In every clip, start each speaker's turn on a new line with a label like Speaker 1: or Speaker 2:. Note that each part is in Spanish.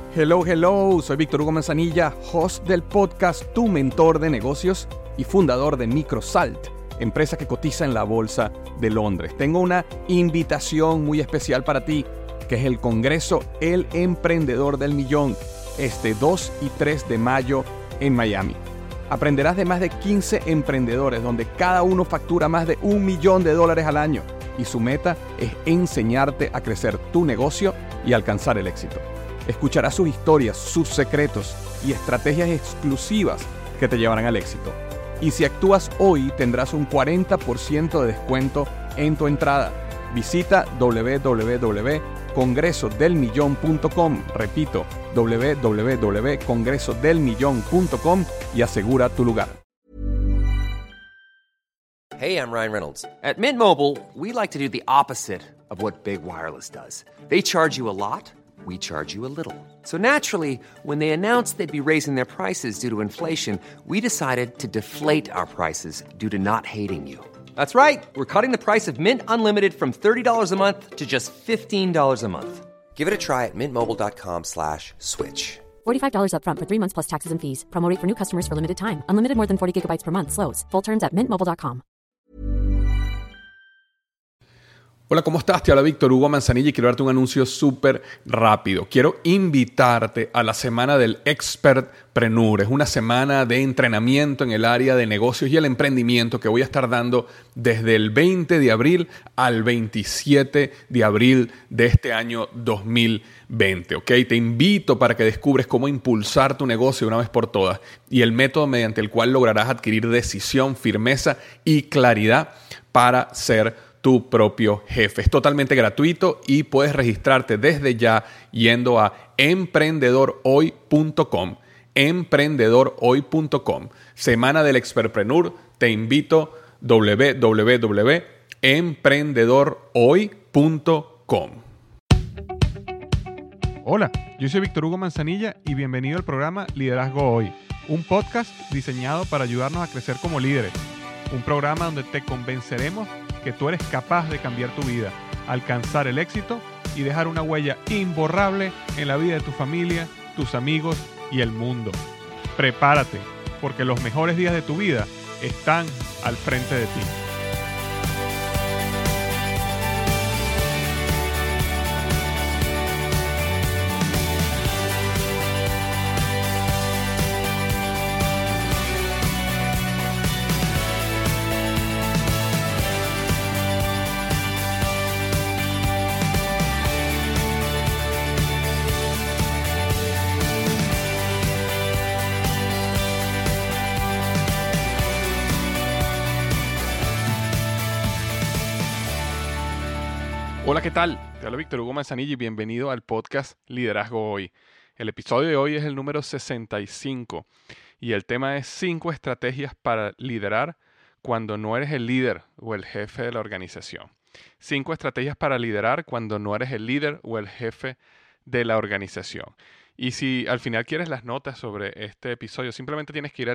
Speaker 1: Hello, hello, soy Víctor Hugo Manzanilla, host del podcast Tu Mentor de Negocios y fundador de Microsalt, empresa que cotiza en la Bolsa de Londres. Tengo una invitación muy especial para ti, que es el Congreso El Emprendedor del Millón, este 2 y 3 de mayo en Miami. Aprenderás de más de 15 emprendedores, donde cada uno factura más de $1 millón al año, y su meta es enseñarte a crecer tu negocio y alcanzar el éxito. Escucharás sus historias, sus secretos y estrategias exclusivas que te llevarán al éxito. Y si actúas hoy, tendrás un 40% de descuento en tu entrada. Visita www.congresodelmillón.com, repito, www.congresodelmillón.com y asegura tu lugar.
Speaker 2: Hey, I'm Ryan Reynolds. At Mint Mobile, we like to do the opposite of what Big Wireless does. They charge you a lot. We charge you a little. So naturally, when they announced they'd be raising their prices due to inflation, we decided to deflate our prices due to not hating you. That's right. We're cutting the price of Mint Unlimited from $30 a month to just $15 a month. Give it a try at mintmobile.com/switch.
Speaker 3: $45 up front for 3 months plus taxes and fees. Promo rate for new customers for limited time. Unlimited more than 40 gigabytes per month. Slows full terms at mintmobile.com.
Speaker 1: Hola, ¿cómo estás? Te habla Víctor Hugo Manzanilla y quiero darte un anuncio súper rápido. Quiero invitarte a la semana del Expertpreneur. Es una semana de entrenamiento en el área de negocios y el emprendimiento que voy a estar dando desde el 20 de abril al 27 de abril de este año 2020. ¿Ok? Te invito para que descubres cómo impulsar tu negocio de una vez por todas y el método mediante el cual lograrás adquirir decisión, firmeza y claridad para ser tu propio jefe. Es totalmente gratuito y puedes registrarte desde ya yendo a emprendedorhoy.com. Emprendedorhoy.com. Semana del Expertpreneur. Te invito www.emprendedorhoy.com. Hola, yo soy Víctor Hugo Manzanilla y bienvenido al programa Liderazgo Hoy, un podcast diseñado para ayudarnos a crecer como líderes. Un programa donde te convenceremos que tú eres capaz de cambiar tu vida, alcanzar el éxito y dejar una huella imborrable en la vida de tu familia, tus amigos y el mundo. Prepárate, porque los mejores días de tu vida están al frente de ti. Hola, ¿qué tal? Te habla Víctor Hugo Manzanilla y bienvenido al podcast Liderazgo Hoy. El episodio de hoy es el número 65 y el tema es 5 estrategias para liderar cuando no eres el líder o el jefe de la organización. 5 estrategias para liderar cuando no eres el líder o el jefe de la organización. Y si al final quieres las notas sobre este episodio, simplemente tienes que ir a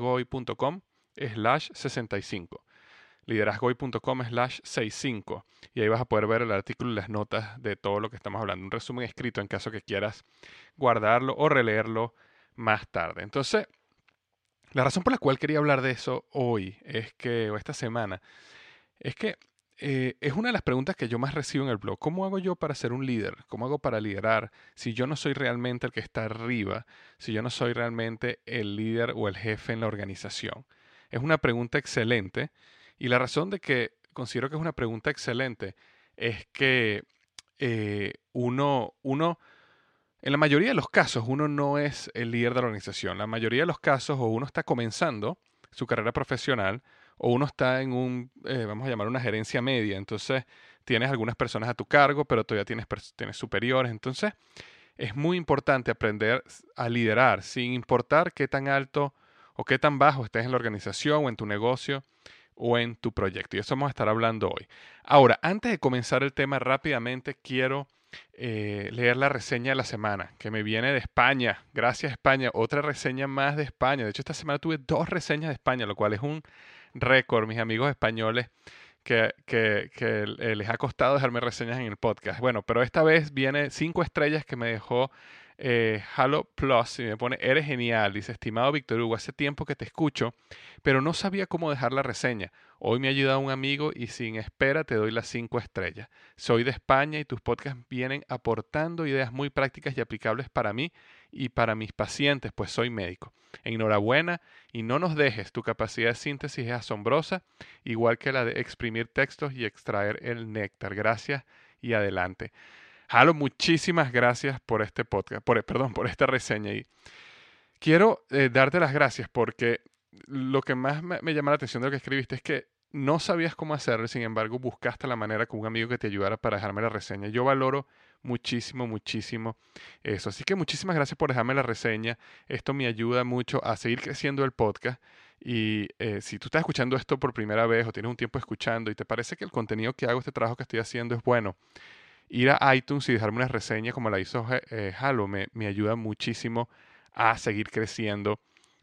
Speaker 1: liderazgohoy.com/65. liderazgohoy.com/65 y ahí vas a poder ver el artículo y las notas de todo lo que estamos hablando. Un resumen escrito en caso que quieras guardarlo o releerlo más tarde. Entonces, la razón por la cual quería hablar de eso hoy o esta semana, es que es una de las preguntas que yo más recibo en el blog. ¿Cómo hago yo para ser un líder? ¿Cómo hago para liderar si yo no soy realmente el que está arriba? Si yo no soy realmente el líder o el jefe en la organización. Es una pregunta excelente. Y la razón de que considero que es una pregunta excelente es que uno, en la mayoría de los casos, uno no es el líder de la organización. La mayoría de los casos, o uno está comenzando su carrera profesional, o uno está en vamos a llamar una gerencia media. Entonces, tienes algunas personas a tu cargo, pero todavía tienes superiores. Entonces, es muy importante aprender a liderar, sin importar qué tan alto o qué tan bajo estés en la organización o en tu negocio o en tu proyecto. Y eso vamos a estar hablando hoy. Ahora, antes de comenzar el tema rápidamente, quiero leer la reseña de la semana, que me viene de España. Gracias, España. Otra reseña más de España. De hecho, esta semana tuve 2 reseñas de España, lo cual es un récord, mis amigos españoles, que les ha costado dejarme reseñas en el podcast. Bueno, pero esta vez viene 5 estrellas que me dejó Halo Plus y me pone, eres genial. Dice, estimado Víctor Hugo, hace tiempo que te escucho, pero no sabía cómo dejar la reseña. Hoy me ha ayudado un amigo y sin espera te doy las 5 estrellas. Soy de España y tus podcasts vienen aportando ideas muy prácticas y aplicables para mí y para mis pacientes, pues soy médico. Enhorabuena y no nos dejes, tu capacidad de síntesis es asombrosa, igual que la de exprimir textos y extraer el néctar. Gracias y adelante. Halo, muchísimas gracias por este podcast, por esta reseña. Y quiero darte las gracias porque lo que más me llama la atención de lo que escribiste es que no sabías cómo hacerlo, sin embargo buscaste la manera con un amigo que te ayudara para dejarme la reseña. Yo valoro muchísimo, muchísimo eso. Así que muchísimas gracias por dejarme la reseña. Esto me ayuda mucho a seguir creciendo el podcast. Y si tú estás escuchando esto por primera vez o tienes un tiempo escuchando y te parece que el contenido que hago, este trabajo que estoy haciendo es bueno, ir a iTunes y dejarme una reseña como la hizo Halo me ayuda muchísimo a seguir creciendo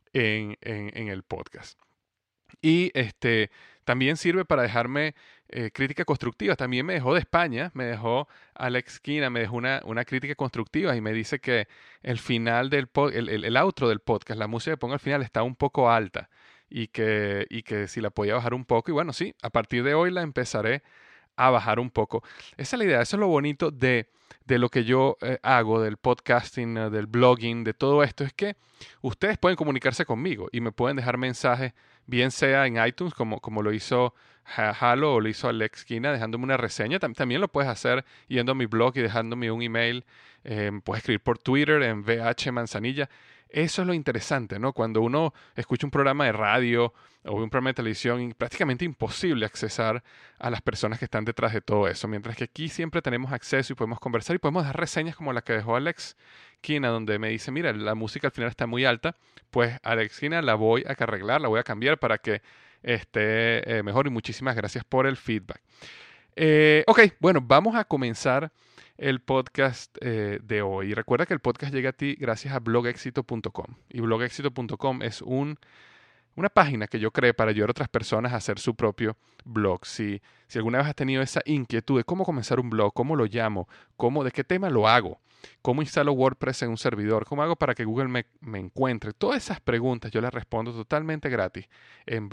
Speaker 1: en el podcast. Y también sirve para dejarme crítica constructiva. También me dejó de España, me dejó Alex Quina, me dejó una crítica constructiva y me dice que el final el outro del podcast, la música que pongo al final está un poco alta y que si la podía bajar un poco. Y bueno, sí, a partir de hoy la empezaré a bajar un poco. Esa es la idea, eso es lo bonito de lo que yo hago, del podcasting, del blogging, de todo esto, es que ustedes pueden comunicarse conmigo y me pueden dejar mensajes, bien sea en iTunes, como lo hizo Halo o lo hizo Alex Quina, dejándome una reseña. También lo puedes hacer yendo a mi blog y dejándome un email. Puedes escribir por Twitter en VH Manzanilla. Eso es lo interesante, ¿no? Cuando uno escucha un programa de radio o un programa de televisión, prácticamente imposible accesar a las personas que están detrás de todo eso. Mientras que aquí siempre tenemos acceso y podemos conversar y podemos dar reseñas como la que dejó Alex Quina, donde me dice, mira, la música al final está muy alta, pues Alex Quina la voy a arreglar, la voy a cambiar para que esté mejor y muchísimas gracias por el feedback. Ok, bueno, vamos a comenzar el podcast de hoy. Recuerda que el podcast llega a ti gracias a blogexito.com. Y blogexito.com es una página que yo creé para ayudar a otras personas a hacer su propio blog. Si alguna vez has tenido esa inquietud de cómo comenzar un blog, cómo lo llamo, de qué tema lo hago, cómo instalo WordPress en un servidor, cómo hago para que Google me encuentre, todas esas preguntas yo las respondo totalmente gratis en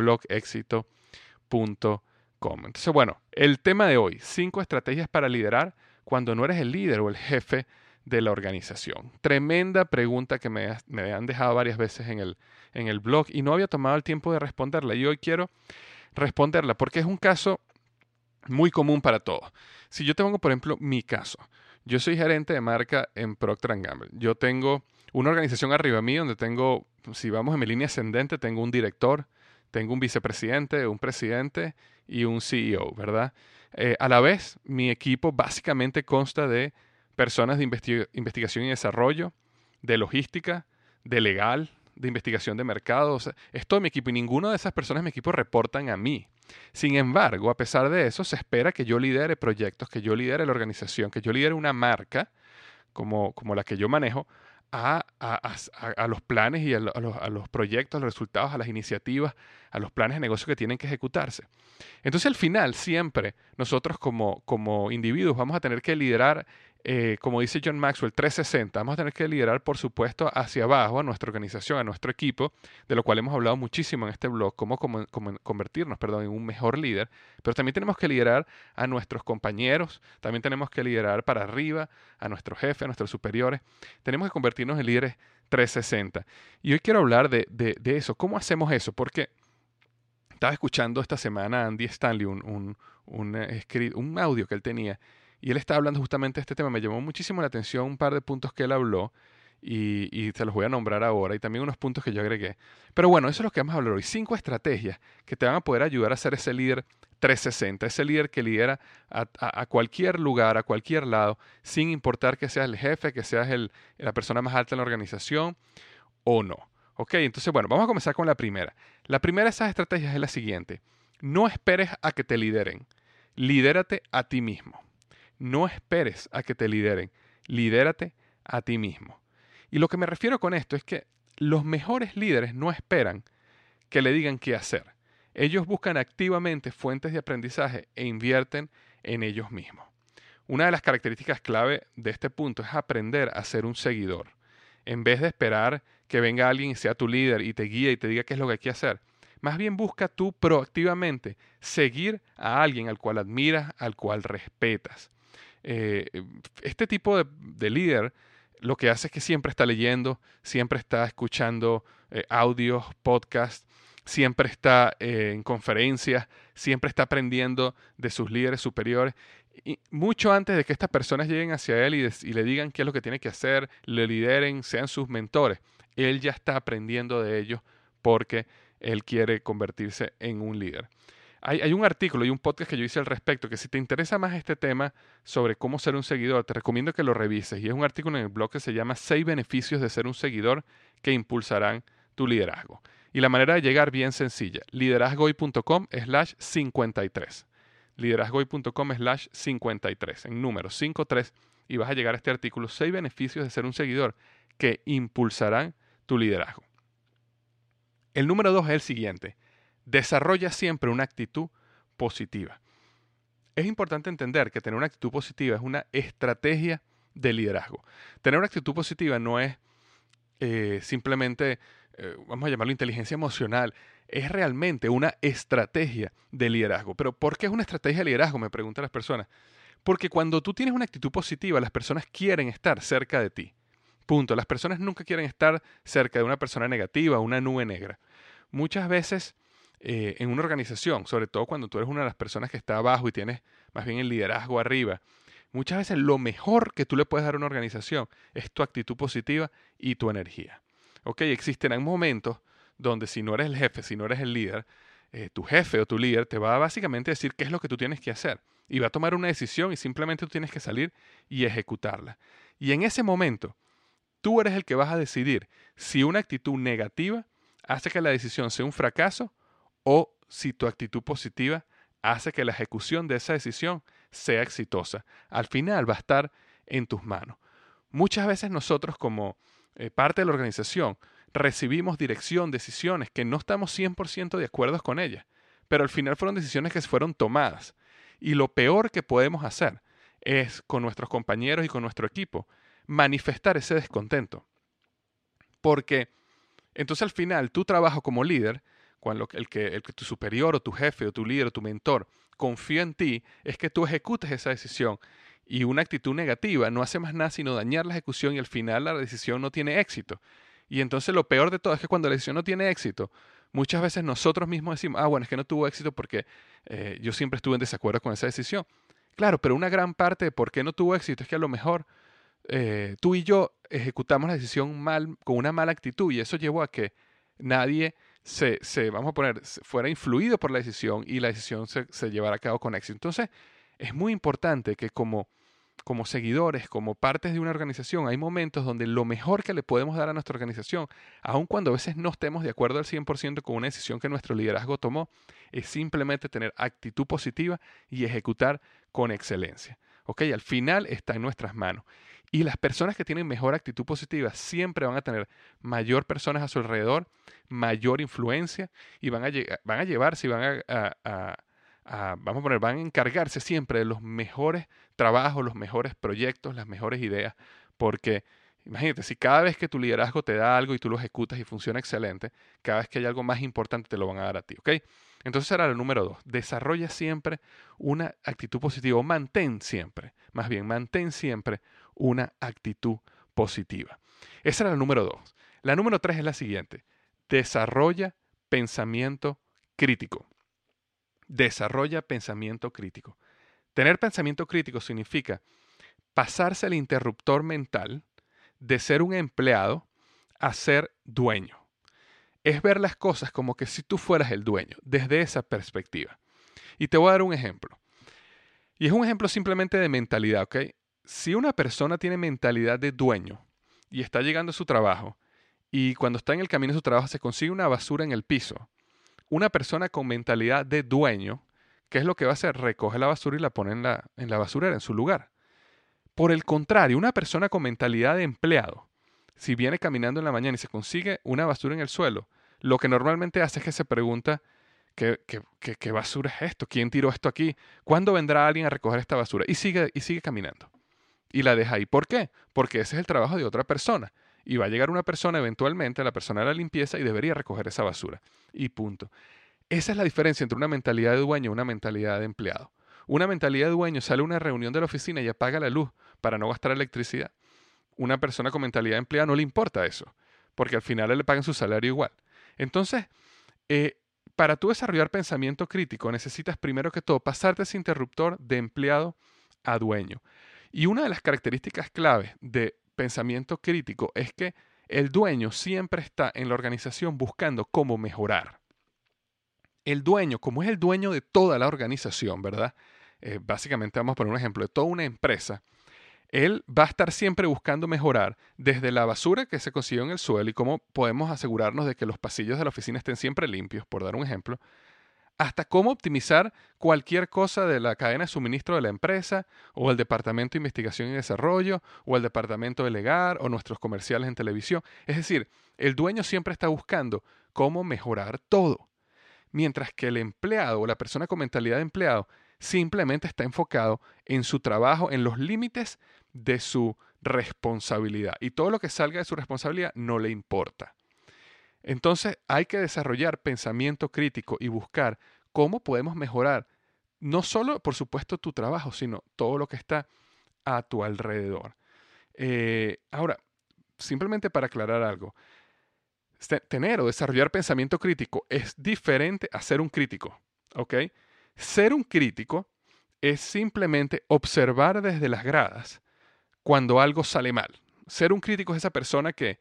Speaker 1: blogexito.com. Entonces, bueno, el tema de hoy, 5 estrategias para liderar cuando no eres el líder o el jefe de la organización. Tremenda pregunta que me han dejado varias veces en el blog y no había tomado el tiempo de responderla. Y hoy quiero responderla porque es un caso muy común para todos. Si yo te pongo, por ejemplo, mi caso. Yo soy gerente de marca en Procter & Gamble. Yo tengo una organización arriba mí donde tengo, si vamos en mi línea ascendente, tengo un director, tengo un vicepresidente, un presidente y un CEO, ¿verdad? A la vez, mi equipo básicamente consta de personas de investigación y desarrollo, de logística, de legal, de investigación de mercado. O sea, es todo mi equipo y ninguna de esas personas de mi equipo reportan a mí. Sin embargo, a pesar de eso, se espera que yo lidere proyectos, que yo lidere la organización, que yo lidere una marca como la que yo manejo a los planes y a los proyectos, a los resultados, a las iniciativas, a los planes de negocio que tienen que ejecutarse. Entonces, al final, siempre nosotros como individuos vamos a tener que liderar, como dice John Maxwell, 360. Vamos a tener que liderar, por supuesto, hacia abajo a nuestra organización, a nuestro equipo, de lo cual hemos hablado muchísimo en este blog, cómo convertirnos, en un mejor líder. Pero también tenemos que liderar a nuestros compañeros, también tenemos que liderar para arriba, a nuestro jefe, a nuestros superiores. Tenemos que convertirnos en líderes 360. Y hoy quiero hablar de eso. ¿Cómo hacemos eso? Porque estaba escuchando esta semana a Andy Stanley, un audio que él tenía, y él estaba hablando justamente de este tema. Me llamó muchísimo la atención un par de puntos que él habló, y se los voy a nombrar ahora, y también unos puntos que yo agregué. Pero bueno, eso es lo que vamos a hablar hoy. 5 estrategias que te van a poder ayudar a ser ese líder 360, ese líder que lidera a cualquier lugar, a cualquier lado, sin importar que seas el jefe, que seas la persona más alta en la organización o no. Ok, entonces bueno, vamos a comenzar con la primera. La primera de esas estrategias es la siguiente. No esperes a que te lideren. Lidérate a ti mismo. No esperes a que te lideren. Lidérate a ti mismo. Y lo que me refiero con esto es que los mejores líderes no esperan que le digan qué hacer. Ellos buscan activamente fuentes de aprendizaje e invierten en ellos mismos. una de las características clave de este punto es aprender a ser un seguidor. En vez de esperar que venga alguien y sea tu líder y te guíe y te diga qué es lo que hay que hacer, más bien busca tú proactivamente seguir a alguien al cual admiras, al cual respetas. Este tipo de líder lo que hace es que siempre está leyendo, siempre está escuchando audios, podcasts, siempre está en conferencias, siempre está aprendiendo de sus líderes superiores. Y mucho antes de que estas personas lleguen hacia él y le digan qué es lo que tiene que hacer, le lideren, sean sus mentores, él ya está aprendiendo de ellos porque él quiere convertirse en un líder. Hay un artículo y un podcast que yo hice al respecto, que si te interesa más este tema sobre cómo ser un seguidor, te recomiendo que lo revises. Y es un artículo en el blog que se llama 6 beneficios de ser un seguidor que impulsarán tu liderazgo. Y la manera de llegar bien sencilla, liderazgohoy.com/53. liderazgohoy.com/53, en número 53, y vas a llegar a este artículo, 6 beneficios de ser un seguidor que impulsarán tu liderazgo. El número 2 es el siguiente: desarrolla siempre una actitud positiva. Es importante entender que tener una actitud positiva es una estrategia de liderazgo. Tener una actitud positiva no es simplemente, vamos a llamarlo inteligencia emocional, es realmente una estrategia de liderazgo. Pero ¿por qué es una estrategia de liderazgo? Me preguntan las personas. Porque cuando tú tienes una actitud positiva, las personas quieren estar cerca de ti. Punto. Las personas nunca quieren estar cerca de una persona negativa, una nube negra. Muchas veces en una organización, sobre todo cuando tú eres una de las personas que está abajo y tienes más bien el liderazgo arriba, muchas veces lo mejor que tú le puedes dar a una organización es tu actitud positiva y tu energía. ¿Ok? Existirán momentos donde si no eres el jefe, si no eres el líder, tu jefe o tu líder te va a básicamente decir qué es lo que tú tienes que hacer y va a tomar una decisión y simplemente tú tienes que salir y ejecutarla. Y en ese momento, tú eres el que vas a decidir si una actitud negativa hace que la decisión sea un fracaso o si tu actitud positiva hace que la ejecución de esa decisión sea exitosa. Al final va a estar en tus manos. Muchas veces nosotros como parte de la organización recibimos dirección, decisiones que no estamos 100% de acuerdo con ellas, pero al final fueron decisiones que fueron tomadas. Y lo peor que podemos hacer es con nuestros compañeros y con nuestro equipo manifestar ese descontento. Porque entonces al final tu trabajo como líder, cuando el que tu superior o tu jefe o tu líder o tu mentor confía en ti, es que tú ejecutes esa decisión. Y una actitud negativa no hace más nada sino dañar la ejecución y al final la decisión no tiene éxito. Y entonces lo peor de todo es que cuando la decisión no tiene éxito, muchas veces nosotros mismos decimos, bueno, es que no tuvo éxito porque yo siempre estuve en desacuerdo con esa decisión. Claro, pero una gran parte de por qué no tuvo éxito es que a lo mejor tú y yo ejecutamos la decisión mal, con una mala actitud y eso llevó a que nadie vamos a poner, fuera influido por la decisión y la decisión se llevara a cabo con éxito. Entonces, es muy importante que como seguidores, como partes de una organización, hay momentos donde lo mejor que le podemos dar a nuestra organización, aun cuando a veces no estemos de acuerdo al 100% con una decisión que nuestro liderazgo tomó, es simplemente tener actitud positiva y ejecutar con excelencia. ¿Ok? Al final está en nuestras manos. Y las personas que tienen mejor actitud positiva siempre van a tener mayor personas a su alrededor, mayor influencia y van a llevarse y van vamos a poner, van a encargarse siempre de los mejores trabajos, los mejores proyectos, las mejores ideas. Porque imagínate, si cada vez que tu liderazgo te da algo y tú lo ejecutas y funciona excelente, cada vez que hay algo más importante te lo van a dar a ti. ¿Ok? Entonces era el número 2. Desarrolla siempre una actitud positiva o mantén siempre una actitud positiva. Esa era la número 2. La número 3 es la siguiente. Desarrolla pensamiento crítico. Desarrolla pensamiento crítico. Tener pensamiento crítico significa pasarse el interruptor mental de ser un empleado a ser dueño. Es ver las cosas como que si tú fueras el dueño, desde esa perspectiva. Y te voy a dar un ejemplo. Y es un ejemplo simplemente de mentalidad, ¿ok? Si una persona tiene mentalidad de dueño y está llegando a su trabajo y cuando está en el camino a su trabajo se consigue una basura en el piso, una persona con mentalidad de dueño, ¿qué es lo que va a hacer? Recoge la basura y la pone en la basurera, en su lugar. Por el contrario, una persona con mentalidad de empleado, si viene caminando en la mañana y se consigue una basura en el suelo, lo que normalmente hace es que se pregunta, ¿Qué basura es esto? ¿Quién tiró esto aquí? ¿Cuándo vendrá alguien a recoger esta basura? Y sigue caminando. Y la deja ahí. ¿Por qué? Porque ese es el trabajo de otra persona. Y va a llegar una persona eventualmente, la persona de la limpieza, y debería recoger esa basura. Y punto. Esa es la diferencia entre una mentalidad de dueño y una mentalidad de empleado. Una mentalidad de dueño sale a una reunión de la oficina y apaga la luz para no gastar electricidad. Una persona con mentalidad de empleado no le importa eso, porque al final le pagan su salario igual. Entonces, para tú desarrollar pensamiento crítico, necesitas primero que todo pasarte ese interruptor de empleado a dueño. Y una de las características claves de pensamiento crítico es que el dueño siempre está en la organización buscando cómo mejorar. El dueño, como es el dueño de toda la organización, ¿verdad? Básicamente vamos a poner un ejemplo de toda una empresa. Él va a estar siempre buscando mejorar desde la basura que se consiguió en el suelo y cómo podemos asegurarnos de que los pasillos de la oficina estén siempre limpios, por dar un ejemplo, hasta cómo optimizar cualquier cosa de la cadena de suministro de la empresa, o el departamento de investigación y desarrollo, o el departamento de legal, o nuestros comerciales en televisión. Es decir, el dueño siempre está buscando cómo mejorar todo, mientras que el empleado o la persona con mentalidad de empleado simplemente está enfocado en su trabajo, en los límites de su responsabilidad. Y todo lo que salga de su responsabilidad no le importa. Entonces hay que desarrollar pensamiento crítico y buscar cómo podemos mejorar no solo, por supuesto, tu trabajo, sino todo lo que está a tu alrededor. Ahora, simplemente para aclarar algo, tener o desarrollar pensamiento crítico es diferente a ser un crítico, ¿ok? Ser un crítico es simplemente observar desde las gradas cuando algo sale mal. Ser un crítico es esa persona que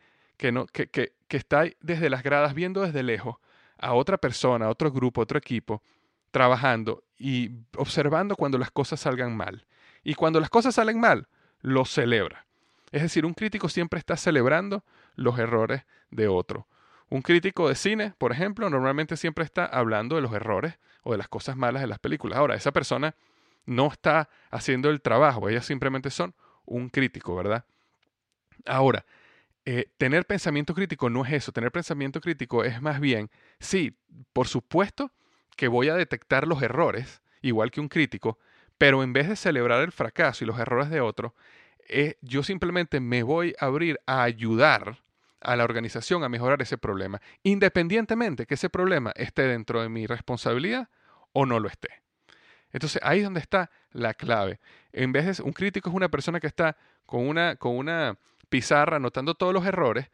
Speaker 1: está desde las gradas viendo desde lejos a otra persona, a otro grupo, a otro equipo, trabajando y observando cuando las cosas salgan mal. Y cuando las cosas salen mal, lo celebra. Es decir, un crítico siempre está celebrando los errores de otro. Un crítico de cine, por ejemplo, normalmente siempre está hablando de los errores o de las cosas malas de las películas. Ahora, esa persona no está haciendo el trabajo, ellas simplemente son un crítico, ¿verdad? Ahora, tener pensamiento crítico no es eso. Tener pensamiento crítico es más bien, sí, por supuesto que voy a detectar los errores, igual que un crítico, pero en vez de celebrar el fracaso y los errores de otro, yo simplemente me voy a abrir a ayudar a la organización a mejorar ese problema, independientemente que ese problema esté dentro de mi responsabilidad o no lo esté. Entonces ahí es donde está la clave. En vez de un crítico es una persona que está con una pizarra anotando todos los errores.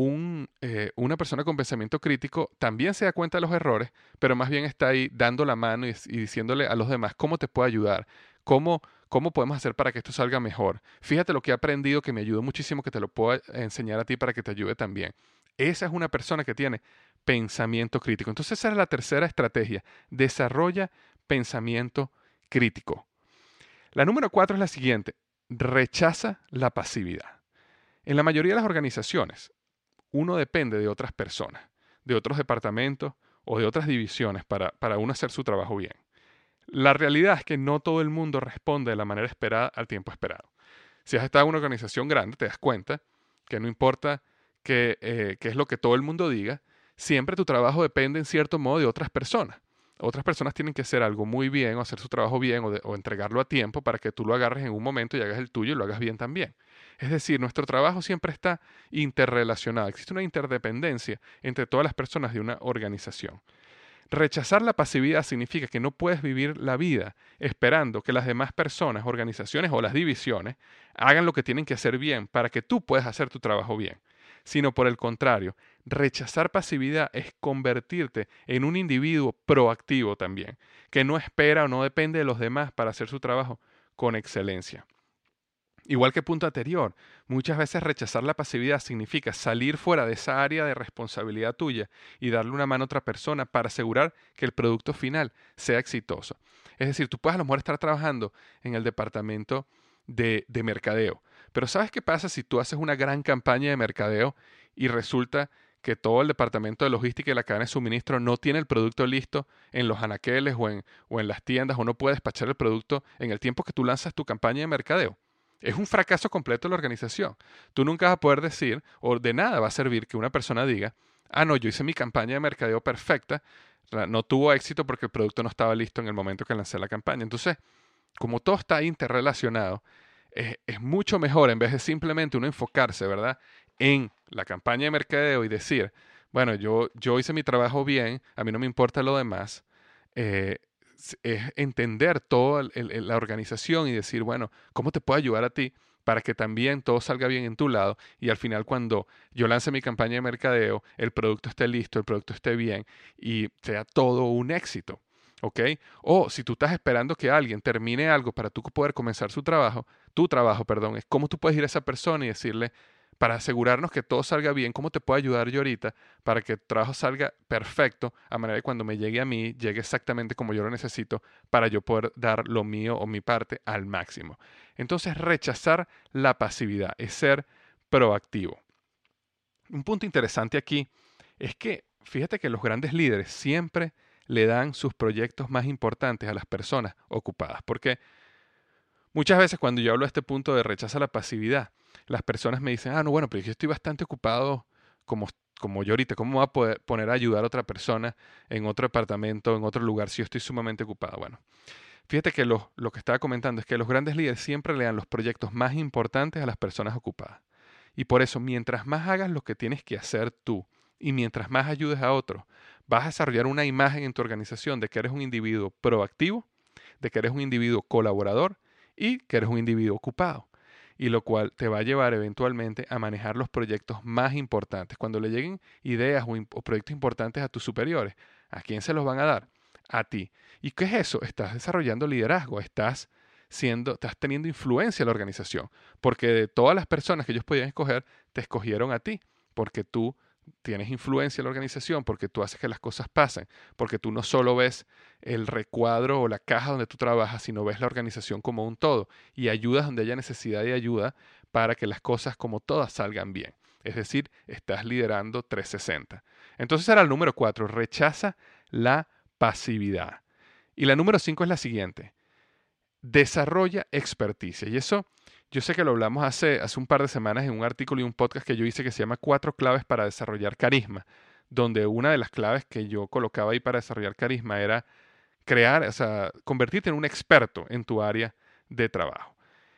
Speaker 1: Una persona con pensamiento crítico también se da cuenta de los errores, pero más bien está ahí dando la mano y diciéndole a los demás cómo te puedo ayudar, cómo podemos hacer para que esto salga mejor. Fíjate lo que he aprendido que me ayudó muchísimo, que te lo puedo enseñar a ti para que te ayude también. Esa es una persona que tiene pensamiento crítico. Entonces esa es la tercera estrategia. Desarrolla pensamiento crítico. La número 4 es la siguiente. Rechaza la pasividad. En la mayoría de las organizaciones, uno depende de otras personas, de otros departamentos o de otras divisiones para uno hacer su trabajo bien. La realidad es que no todo el mundo responde de la manera esperada al tiempo esperado. Si has estado en una organización grande, te das cuenta que no importa qué es lo que todo el mundo diga, siempre tu trabajo depende en cierto modo de otras personas. Otras personas tienen que hacer algo muy bien o hacer su trabajo bien o entregarlo a tiempo para que tú lo agarres en un momento y hagas el tuyo y lo hagas bien también. Es decir, nuestro trabajo siempre está interrelacionado. Existe una interdependencia entre todas las personas de una organización. Rechazar la pasividad significa que no puedes vivir la vida esperando que las demás personas, organizaciones o las divisiones hagan lo que tienen que hacer bien para que tú puedas hacer tu trabajo bien, sino por el contrario, rechazar pasividad es convertirte en un individuo proactivo también, que no espera o no depende de los demás para hacer su trabajo con excelencia. Igual que punto anterior, muchas veces rechazar la pasividad significa salir fuera de esa área de responsabilidad tuya y darle una mano a otra persona para asegurar que el producto final sea exitoso. Es decir, tú puedes a lo mejor estar trabajando en el departamento de mercadeo, pero ¿sabes qué pasa si tú haces una gran campaña de mercadeo y resulta que todo el departamento de logística y la cadena de suministro no tiene el producto listo en los anaqueles o en las tiendas, o no puede despachar el producto en el tiempo que tú lanzas tu campaña de mercadeo? Es un fracaso completo de la organización. Tú nunca vas a poder decir, o de nada va a servir que una persona diga, ah, no, yo hice mi campaña de mercadeo perfecta, No tuvo éxito porque el producto no estaba listo en el momento que lancé la campaña. Entonces, como todo está interrelacionado, es mucho mejor en vez de simplemente uno enfocarse, ¿verdad?, en la campaña de mercadeo y decir, bueno, yo hice mi trabajo bien, a mí no me importa lo demás. eh, es entender toda la organización y decir, bueno, ¿cómo te puedo ayudar a ti para que también todo salga bien en tu lado? Y al final, cuando yo lance mi campaña de mercadeo, el producto esté listo, el producto esté bien y sea todo un éxito. ¿Ok? O si tú estás esperando que alguien termine algo para tú poder comenzar tu trabajo, perdón, es cómo tú puedes ir a esa persona y decirle, para asegurarnos que todo salga bien, ¿cómo te puedo ayudar yo ahorita para que el trabajo salga perfecto, a manera de cuando me llegue a mí, llegue exactamente como yo lo necesito para yo poder dar lo mío o mi parte al máximo? Entonces, rechazar la pasividad es ser proactivo. Un punto interesante aquí es que fíjate que los grandes líderes siempre le dan sus proyectos más importantes a las personas ocupadas, porque muchas veces cuando yo hablo de este punto de rechazo a la pasividad, las personas me dicen, no, bueno, pero yo estoy bastante ocupado como, como yo ahorita, ¿cómo voy a poder poner a ayudar a otra persona en otro departamento, en otro lugar, si yo estoy sumamente ocupado? Bueno, fíjate que lo que estaba comentando es que los grandes líderes siempre le dan los proyectos más importantes a las personas ocupadas. Y por eso, mientras más hagas lo que tienes que hacer tú y mientras más ayudes a otros, vas a desarrollar una imagen en tu organización de que eres un individuo proactivo, de que eres un individuo colaborador y que eres un individuo ocupado. Y lo cual te va a llevar eventualmente a manejar los proyectos más importantes. Cuando le lleguen ideas o proyectos importantes a tus superiores, ¿a quién se los van a dar? A ti. ¿Y qué es eso? Estás desarrollando liderazgo, estás teniendo influencia en la organización, porque de todas las personas que ellos podían escoger, te escogieron a ti, porque tú tienes influencia en la organización, porque tú haces que las cosas pasen, porque tú no solo ves el recuadro o la caja donde tú trabajas, sino ves la organización como un todo y ayudas donde haya necesidad de ayuda para que las cosas como todas salgan bien. Es decir, estás liderando 360. Entonces era el número 4, rechaza la pasividad. Y la número 5 es la siguiente: desarrolla experticia. Y eso, yo sé que lo hablamos hace un par de semanas en un artículo y un podcast que yo hice que se llama 4 claves para desarrollar carisma, donde una de las claves que yo colocaba ahí para desarrollar carisma era convertirte en un experto en tu área de trabajo.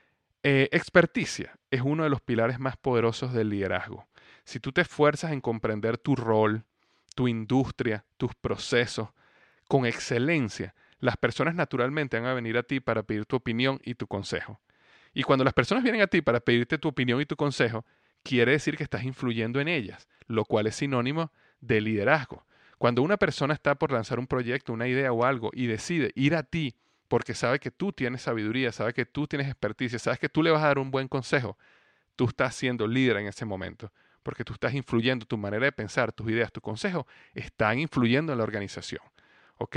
Speaker 1: Experticia es uno de los pilares más poderosos del liderazgo. Si tú te esfuerzas en comprender tu rol, tu industria, tus procesos con excelencia, las personas naturalmente van a venir a ti para pedir tu opinión y tu consejo. Y cuando las personas vienen a ti para pedirte tu opinión y tu consejo, quiere decir que estás influyendo en ellas, lo cual es sinónimo de liderazgo. Cuando una persona está por lanzar un proyecto, una idea o algo y decide ir a ti porque sabe que tú tienes sabiduría, sabe que tú tienes experticia, sabes que tú le vas a dar un buen consejo, tú estás siendo líder en ese momento, porque tú estás influyendo, tu manera de pensar, tus ideas, tu consejo, están influyendo en la organización. ¿Ok?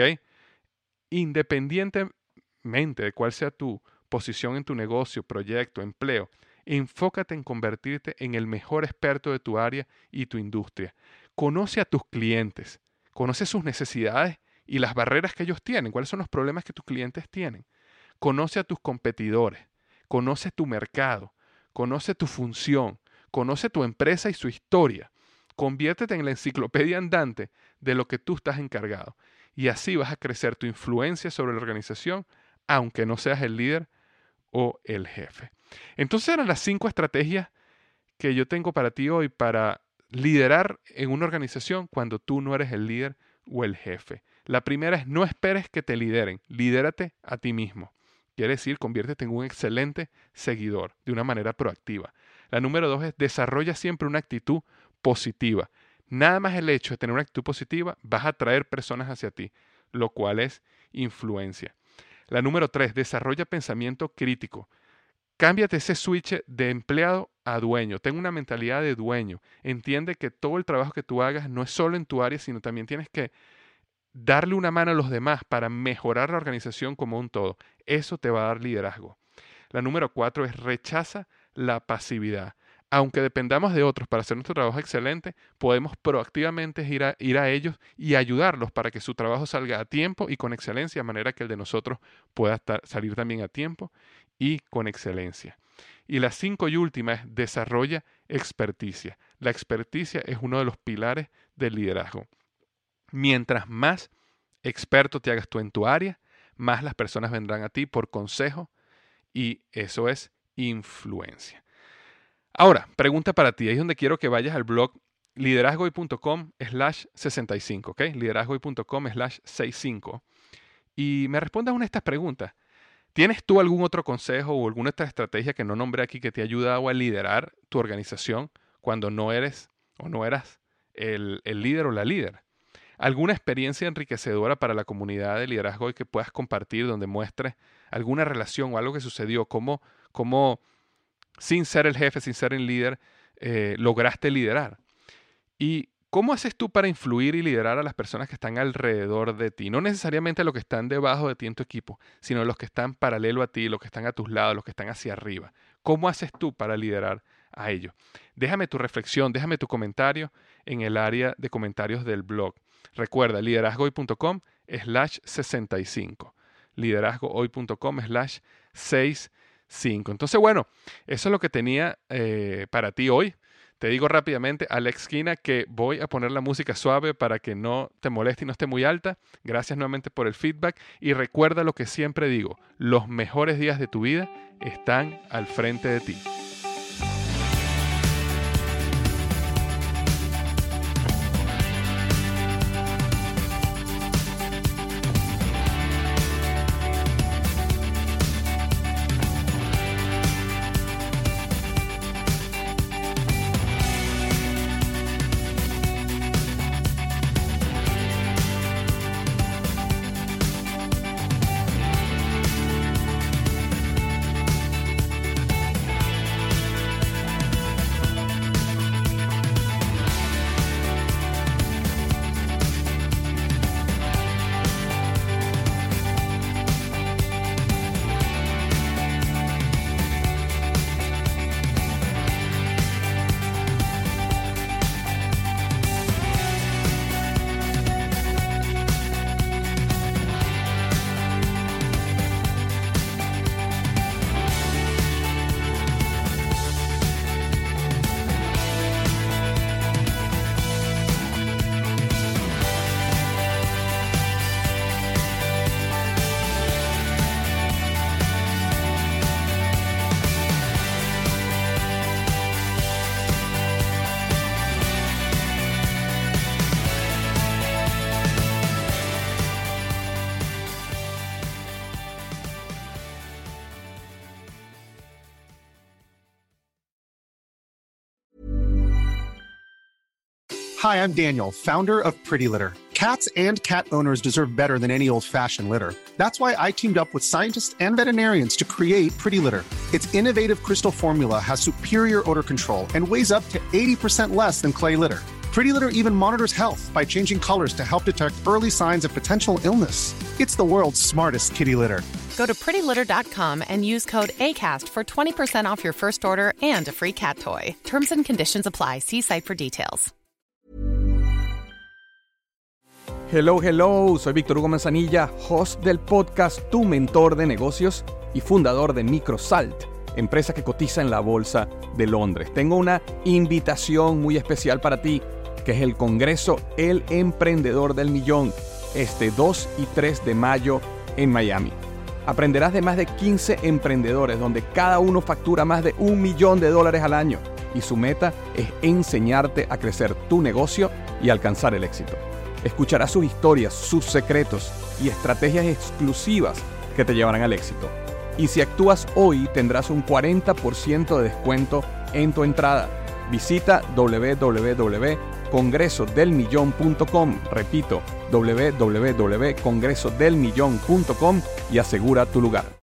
Speaker 1: Independientemente de cuál sea tu posición en tu negocio, proyecto, empleo, enfócate en convertirte en el mejor experto de tu área y tu industria. Conoce a tus clientes, conoce sus necesidades y las barreras que ellos tienen, cuáles son los problemas que tus clientes tienen. Conoce a tus competidores, conoce tu mercado, conoce tu función, conoce tu empresa y su historia. Conviértete en la enciclopedia andante de lo que tú estás encargado. Y así vas a crecer tu influencia sobre la organización, aunque no seas el líder o el jefe. Entonces eran las 5 estrategias que yo tengo para ti hoy para liderar en una organización cuando tú no eres el líder o el jefe. La primera es: no esperes que te lideren, lidérate a ti mismo. Quiere decir, conviértete en un excelente seguidor de una manera proactiva. La número 2 es: desarrolla siempre una actitud positiva. Nada más el hecho de tener una actitud positiva, vas a atraer personas hacia ti, lo cual es influencia. La número 3, desarrolla pensamiento crítico. Cámbiate ese switch de empleado a dueño. Ten una mentalidad de dueño. Entiende que todo el trabajo que tú hagas no es solo en tu área, sino también tienes que darle una mano a los demás para mejorar la organización como un todo. Eso te va a dar liderazgo. La número 4 es: rechaza la pasividad. Aunque dependamos de otros para hacer nuestro trabajo excelente, podemos proactivamente ir a ellos y ayudarlos para que su trabajo salga a tiempo y con excelencia, de manera que el de nosotros pueda salir también a tiempo y con excelencia. Y la 5 y última es: desarrolla experticia. La experticia es uno de los pilares del liderazgo. Mientras más experto te hagas tú en tu área, más las personas vendrán a ti por consejo y eso es influencia. Ahora, pregunta para ti. Ahí es donde quiero que vayas al blog liderazgohoy.com/65, ¿ok? liderazgohoy.com/65 y me respondas una de estas preguntas. ¿Tienes tú algún otro consejo o alguna otra estrategia que no nombré aquí que te ha ayudado a liderar tu organización cuando no eres o no eras el líder o la líder? ¿Alguna experiencia enriquecedora para la comunidad de liderazgo hoy que puedas compartir donde muestres alguna relación o algo que sucedió, cómo sin ser el jefe, sin ser el líder, lograste liderar? ¿Y cómo haces tú para influir y liderar a las personas que están alrededor de ti? No necesariamente los que están debajo de ti en tu equipo, sino los que están paralelo a ti, los que están a tus lados, los que están hacia arriba. ¿Cómo haces tú para liderar a ellos? Déjame tu reflexión, déjame tu comentario en el área de comentarios del blog. Recuerda, liderazgohoy.com/65. liderazgohoy.com/65. Entonces, bueno, eso es lo que tenía para ti hoy. Te digo rápidamente, Alex Esquina, que voy a poner la música suave para que no te moleste y no esté muy alta. Gracias nuevamente por el feedback. Y recuerda lo que siempre digo, los mejores días de tu vida están al frente de ti.
Speaker 4: Hi, I'm Daniel, founder of Pretty Litter. Cats and cat owners deserve better than any old-fashioned litter. That's why I teamed up with scientists and veterinarians to create Pretty Litter. Its innovative crystal formula has superior odor control and weighs up to 80% less than clay litter. Pretty Litter even monitors health by changing colors to help detect early signs of potential illness. It's the world's smartest kitty litter.
Speaker 5: Go to prettylitter.com and use code ACAST for 20% off your first order and a free cat toy. Terms and conditions apply. See site for details.
Speaker 6: Hello, soy Víctor Hugo Manzanilla, host del podcast Tu Mentor de Negocios y fundador de Microsalt, empresa que cotiza en la Bolsa de Londres. Tengo una invitación muy especial para ti, que es el Congreso El Emprendedor del Millón, este 2 y 3 de mayo en Miami. Aprenderás de más de 15 emprendedores, donde cada uno factura más de $1 millón al año, y su meta es enseñarte a crecer tu negocio y alcanzar el éxito. Escucharás sus historias, sus secretos y estrategias exclusivas que te llevarán al éxito. Y si actúas hoy, tendrás un 40% de descuento en tu entrada. Visita www.congresodelmillon.com. Repito, www.congresodelmillon.com y asegura tu lugar.